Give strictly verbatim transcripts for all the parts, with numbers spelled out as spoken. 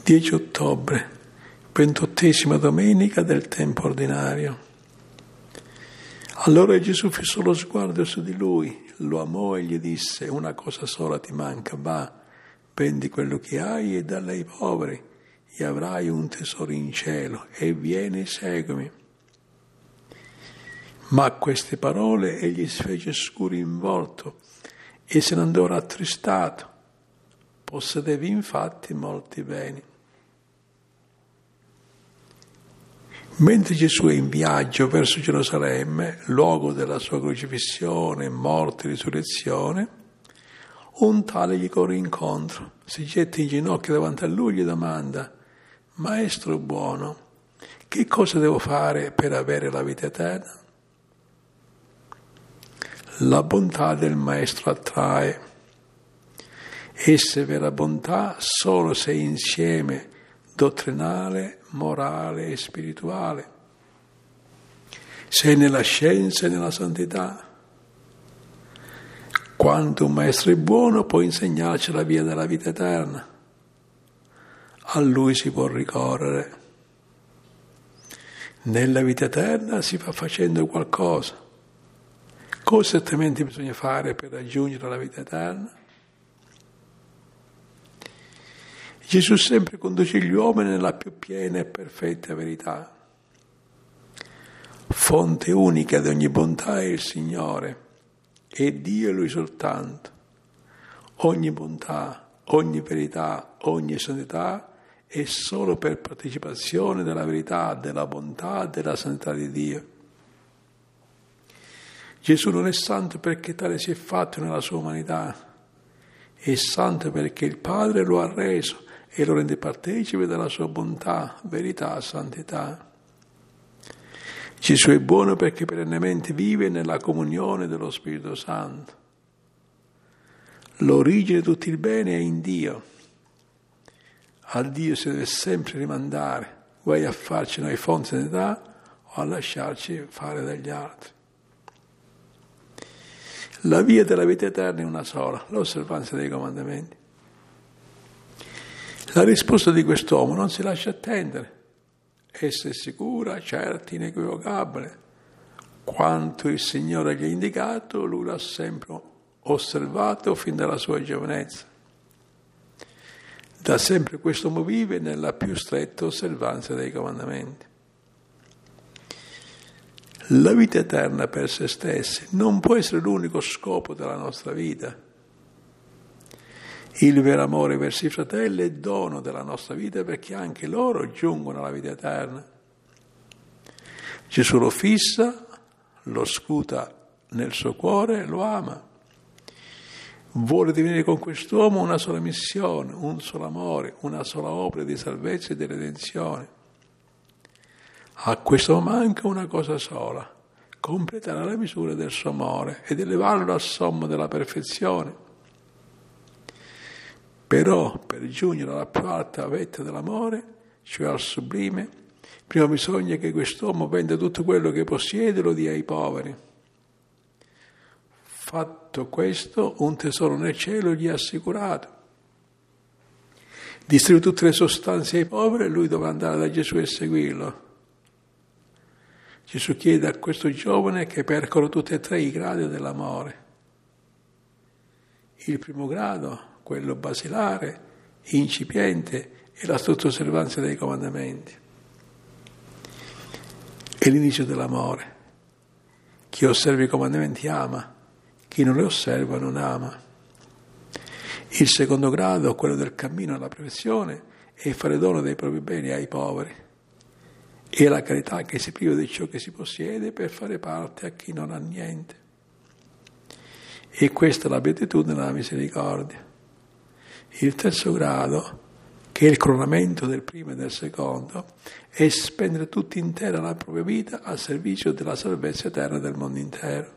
dieci ottobre, ventottesima domenica del tempo ordinario. Allora Gesù fissò lo sguardo su di lui, lo amò e gli disse: una cosa sola ti manca, va, vendi quello che hai e dallo ai poveri, e avrai un tesoro in cielo, e vieni e seguimi. Ma a queste parole egli si fece scuro in volto e se ne andò rattristato. Possedevi infatti molti beni. Mentre Gesù è in viaggio verso Gerusalemme, luogo della sua crocifissione, morte e risurrezione, un tale gli corre incontro, si getta in ginocchio davanti a lui e gli domanda: Maestro buono, che cosa devo fare per avere la vita eterna? La bontà del Maestro attrae. Essa è vera bontà solo se è insieme dottrinale, morale e spirituale, se è nella scienza e nella santità. Quando un maestro è buono può insegnarci la via della vita eterna. A lui si può ricorrere. Nella vita eterna si va facendo qualcosa. Cosa esattamente bisogna fare per raggiungere la vita eterna? Gesù sempre conduce gli uomini nella più piena e perfetta verità. Fonte unica di ogni bontà è il Signore, e Dio è Lui soltanto. Ogni bontà, ogni verità, ogni santità è solo per partecipazione della verità, della bontà, della santità di Dio. Gesù non è santo perché tale si è fatto nella sua umanità, è santo perché il Padre lo ha reso e lo rende partecipe della sua bontà, verità, santità. Gesù è buono perché perennemente vive nella comunione dello Spirito Santo. L'origine di tutto il bene è in Dio. A Dio si deve sempre rimandare, guai a farci noi fonti di santità o a lasciarci fare dagli altri. La via della vita eterna è una sola, l'osservanza dei comandamenti. La risposta di quest'uomo non si lascia attendere. Essa è sicura, certa, inequivocabile. Quanto il Signore gli ha indicato, lui l'ha sempre osservato fin dalla sua giovinezza. Da sempre quest'uomo vive nella più stretta osservanza dei comandamenti. La vita eterna per se stessi non può essere l'unico scopo della nostra vita. Il vero amore verso i fratelli è dono della nostra vita perché anche loro giungono alla vita eterna. Gesù lo fissa, lo scuta nel suo cuore, lo ama. Vuole divenire con quest'uomo una sola missione, un solo amore, una sola opera di salvezza e di redenzione. A questo manca una cosa sola: completare la misura del suo amore ed elevarlo al sommo della perfezione. Però per giungere alla più alta vetta dell'amore, cioè al sublime, prima bisogna che quest'uomo venda tutto quello che possiede e lo dia ai poveri. Fatto questo, un tesoro nel cielo gli è assicurato. Distribuì tutte le sostanze ai poveri e lui dovrà andare da Gesù e seguirlo. Gesù chiede a questo giovane che percorra tutti e tre i gradi dell'amore. Il primo grado, quello basilare, incipiente, è la stretta osservanza dei comandamenti. È l'inizio dell'amore. Chi osserva i comandamenti ama, chi non li osserva non ama. Il secondo grado, quello del cammino alla perfezione, è fare dono dei propri beni ai poveri. È la carità che si priva di ciò che si possiede per fare parte a chi non ha niente. E questa è la beatitudine della misericordia. Il terzo grado, che è il coronamento del primo e del secondo, è spendere tutta intera la propria vita al servizio della salvezza eterna del mondo intero.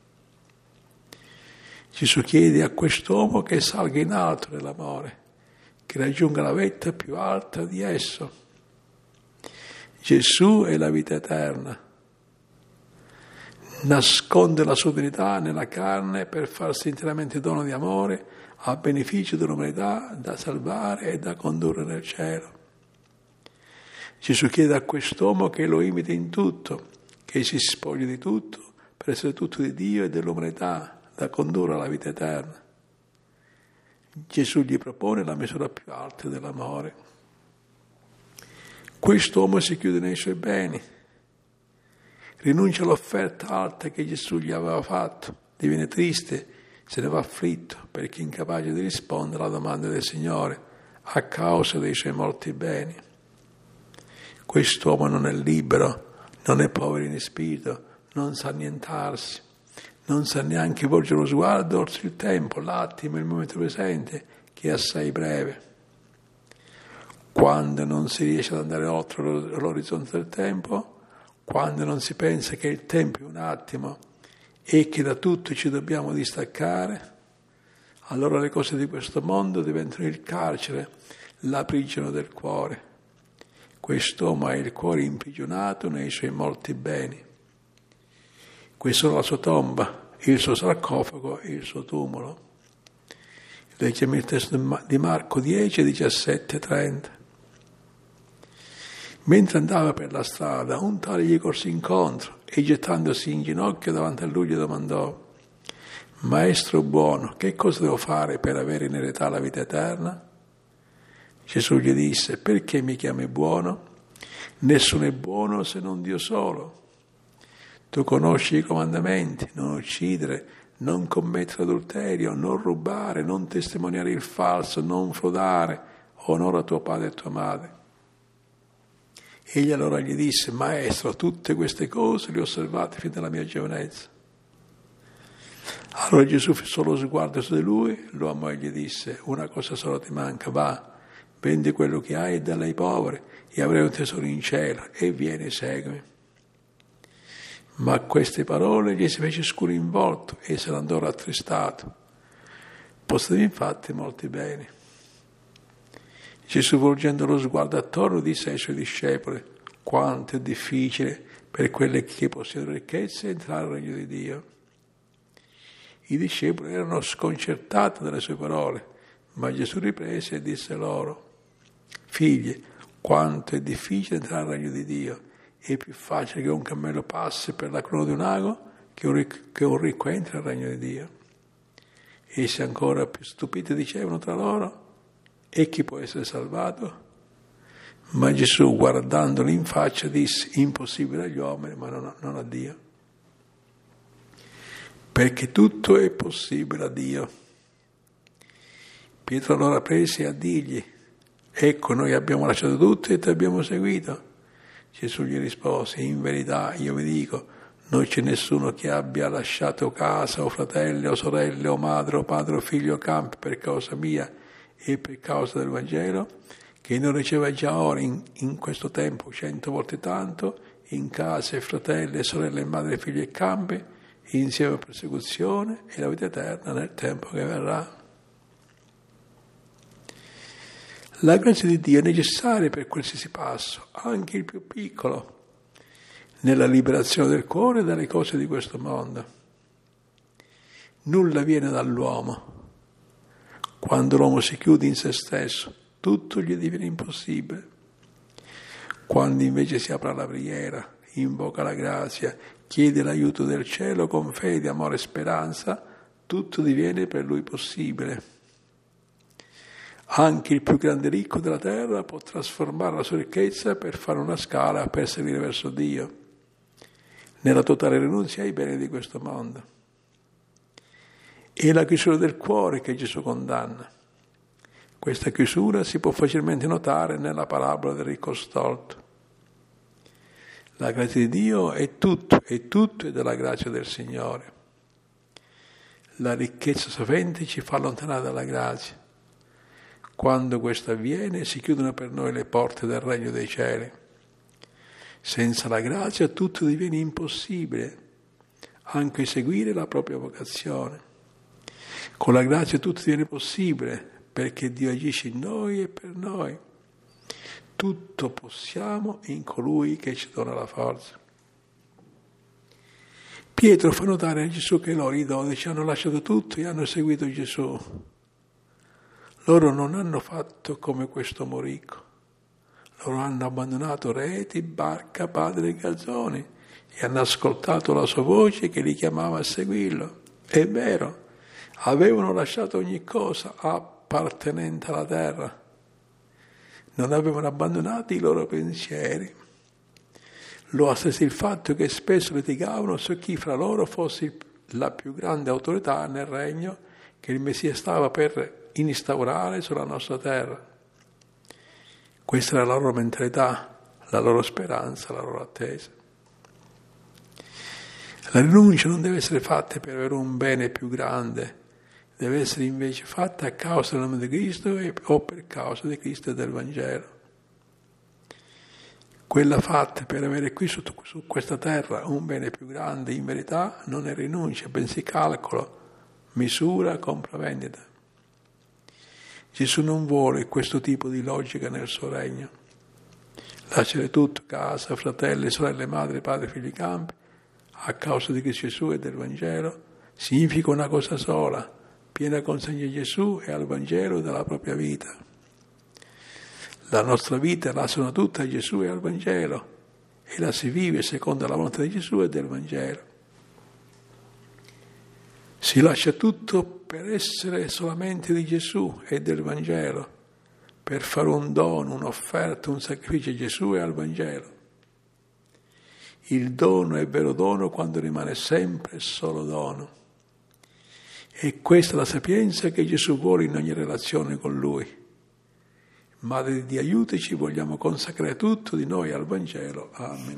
Gesù chiede a quest'uomo che salga in alto nell'amore, che raggiunga la vetta più alta di esso. Gesù è la vita eterna. Nasconde la sua verità nella carne per farsi interamente dono di amore a beneficio dell'umanità da salvare e da condurre nel cielo. Gesù chiede a quest'uomo che lo imiti in tutto, che si spogli di tutto per essere tutto di Dio e dell'umanità, da condurre alla vita eterna. Gesù gli propone la misura più alta dell'amore. Quest'uomo si chiude nei suoi beni, rinuncia all'offerta alta che Gesù gli aveva fatto, diviene triste, se ne va afflitto perché è incapace di rispondere alla domanda del Signore a causa dei suoi molti beni. Quest'uomo non è libero, non è povero in spirito, non sa annientarsi, non sa neanche volgere lo sguardo oltre il tempo, l'attimo, il momento presente, che è assai breve. Quando non si riesce ad andare oltre l'orizzonte del tempo, quando non si pensa che il tempo è un attimo e che da tutto ci dobbiamo distaccare, allora le cose di questo mondo diventano il carcere, la prigione del cuore. Quest'uomo ha il cuore imprigionato nei suoi molti beni. Questa è la sua tomba, il suo sarcofago e il suo tumulo. Leggiamo il testo di Marco dieci, diciassette, trenta. Mentre andava per la strada, un tale gli corse incontro e gettandosi in ginocchio davanti a lui gli domandò: Maestro buono, che cosa devo fare per avere in eredità la vita eterna? Gesù gli disse: perché mi chiami buono? Nessuno è buono se non Dio solo. Tu conosci i comandamenti: non uccidere, non commettere adulterio, non rubare, non testimoniare il falso, non frodare, onora tuo padre e tua madre. Egli allora gli disse: Maestro, tutte queste cose le ho osservate fin dalla mia giovinezza. Allora Gesù fissò lo sguardo su di lui, lo amò e gli disse: una cosa solo ti manca, va, vendi quello che hai e dalla ai poveri e avrai un tesoro in cielo e vieni e seguimi. Ma a queste parole gli si fece scuro in volto e se ne andò rattristato. Possedevi infatti molti beni. Gesù, volgendo lo sguardo attorno, disse ai suoi discepoli: quanto è difficile per quelli che possiedono ricchezze entrare nel regno di Dio. I discepoli erano sconcertati dalle sue parole, ma Gesù riprese e disse loro: figli, quanto è difficile entrare nel regno di Dio. È più facile che un cammello passi per la cruna di un ago che un ricco, che un ricco entri nel regno di Dio. Essi ancora più stupiti dicevano tra loro: e chi può essere salvato? Ma Gesù, guardandoli in faccia, disse: impossibile agli uomini, ma non a, non a Dio. Perché tutto è possibile a Dio. Pietro allora prese a dirgli: ecco, noi abbiamo lasciato tutto e ti abbiamo seguito. Gesù gli rispose: in verità io vi dico, non c'è nessuno che abbia lasciato casa o fratelli o sorelle o madre o padre o figlio o campi per causa mia e per causa del Vangelo, che non riceva già ora in, in questo tempo cento volte tanto, in case, fratelli, sorelle, madre, figli e campi, insieme a persecuzione e la vita eterna nel tempo che verrà. La grazia di Dio è necessaria per qualsiasi passo, anche il più piccolo, nella liberazione del cuore dalle cose di questo mondo. Nulla viene dall'uomo. Quando l'uomo si chiude in se stesso, tutto gli diviene impossibile. Quando invece si apre alla preghiera, invoca la grazia, chiede l'aiuto del cielo con fede, amore e speranza, tutto diviene per lui possibile. Anche il più grande ricco della terra può trasformare la sua ricchezza per fare una scala per salire verso Dio, nella totale rinunzia ai beni di questo mondo. È la chiusura del cuore che Gesù condanna. Questa chiusura si può facilmente notare nella parabola del ricco stolto. La grazia di Dio è tutto, e tutto è della grazia del Signore. La ricchezza sovente ci fa allontanare dalla grazia. Quando questo avviene si chiudono per noi le porte del regno dei cieli. Senza la grazia tutto diviene impossibile, anche seguire la propria vocazione. Con la grazia tutto diviene possibile, perché Dio agisce in noi e per noi. Tutto possiamo in colui che ci dona la forza. Pietro fa notare a Gesù che loro, i dodici, hanno lasciato tutto e hanno seguito Gesù. Loro non hanno fatto come quest'uomo ricco. Loro hanno abbandonato reti, barca, padre e gazzoni e hanno ascoltato la sua voce che li chiamava a seguirlo. È vero, avevano lasciato ogni cosa appartenente alla terra. Non avevano abbandonato i loro pensieri. Lo ha stesso il fatto che spesso litigavano su chi fra loro fosse la più grande autorità nel regno che il Messia stava per instaurare sulla nostra terra. Questa era la loro mentalità, la loro speranza, la loro attesa. La rinuncia non deve essere fatta per avere un bene più grande, deve essere invece fatta a causa del nome di Cristo e, o per causa di Cristo e del Vangelo. Quella fatta per avere qui su, su questa terra un bene più grande, in verità, non è rinuncia, bensì calcolo, misura, compravendita. Gesù non vuole questo tipo di logica nel suo regno. Lasciare tutto, casa, fratelli, sorelle, madre, padre, figli, campi, a causa di Cristo Gesù e del Vangelo, significa una cosa sola, piena consegna a Gesù e al Vangelo della propria vita. La nostra vita la sono tutta a Gesù e al Vangelo e la si vive secondo la volontà di Gesù e del Vangelo. Si lascia tutto per essere solamente di Gesù e del Vangelo, per fare un dono, un'offerta, un sacrificio a Gesù e al Vangelo. Il dono è vero dono quando rimane sempre solo dono. E questa è la sapienza che Gesù vuole in ogni relazione con Lui. Madre di Dio, aiutaci, vogliamo consacrare tutto di noi al Vangelo. Amen.